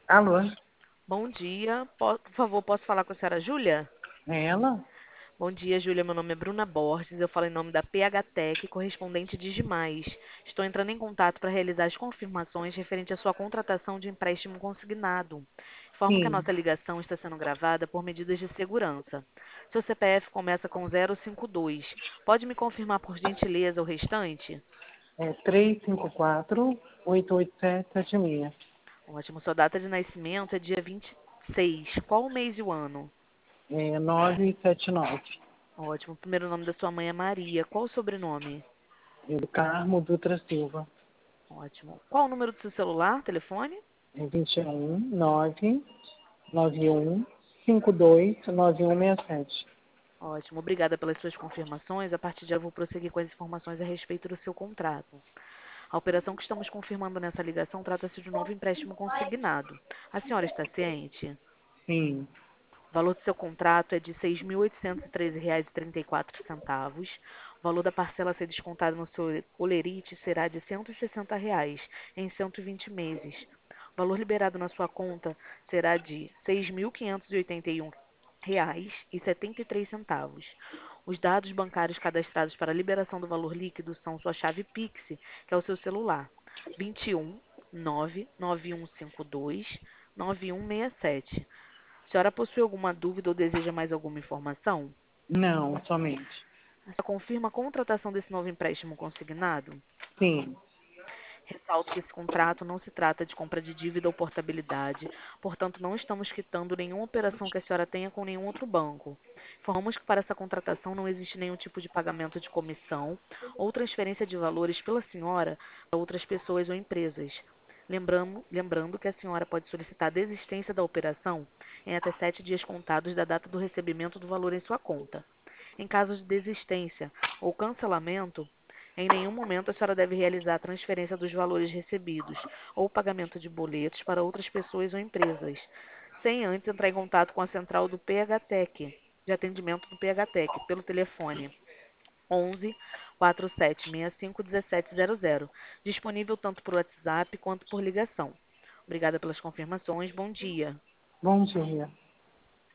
Alô? Bom dia. Por favor, posso falar com a senhora Júlia? É ela? Bom dia, Júlia. Meu nome é Bruna Borges. Eu falo em nome da PHTEC, correspondente de Digimais. Estou entrando em contato para realizar as confirmações referente à sua contratação de empréstimo consignado. Informo que a Sim. nossa ligação está sendo gravada por medidas de segurança. Seu CPF começa com 052. Pode me confirmar, por gentileza, o restante? É 354-88776. Ótimo. Sua data de nascimento é dia 26. Qual o mês e o ano? É 979. Ótimo. O primeiro nome da sua mãe é Maria. Qual o sobrenome? É do Carmo Dutra Silva. Ótimo. Qual o número do seu celular, telefone? É 21-991-52-9167. Ótimo. Obrigada pelas suas confirmações. A partir de agora, eu vou prosseguir com as informações a respeito do seu contrato. A operação que estamos confirmando nessa ligação trata-se de um novo empréstimo consignado. A senhora está ciente? Sim. O valor do seu contrato é de R$ 6.813,34. O valor da parcela a ser descontada no seu holerite será de R$ 160 em 120 meses. O valor liberado na sua conta será de R$ 6.581,73. Os dados bancários cadastrados para a liberação do valor líquido são sua chave Pix, que é o seu celular, 21 99152 9167. A senhora possui alguma dúvida ou deseja mais alguma informação? Não, somente. A senhora confirma a contratação desse novo empréstimo consignado? Sim. Ressalto que esse contrato não se trata de compra de dívida ou portabilidade, portanto, não estamos quitando nenhuma operação que a senhora tenha com nenhum outro banco. Informamos que para essa contratação não existe nenhum tipo de pagamento de comissão ou transferência de valores pela senhora a outras pessoas ou empresas. Lembrando que a senhora pode solicitar a desistência da operação em até 7 dias contados da data do recebimento do valor em sua conta. Em caso de desistência ou cancelamento, em nenhum momento a senhora deve realizar a transferência dos valores recebidos ou pagamento de boletos para outras pessoas ou empresas, sem antes entrar em contato com a central do PHTEC, de atendimento do PHTEC, pelo telefone 11 4765 1700, disponível tanto por WhatsApp quanto por ligação. Obrigada pelas confirmações. Bom dia. Bom dia.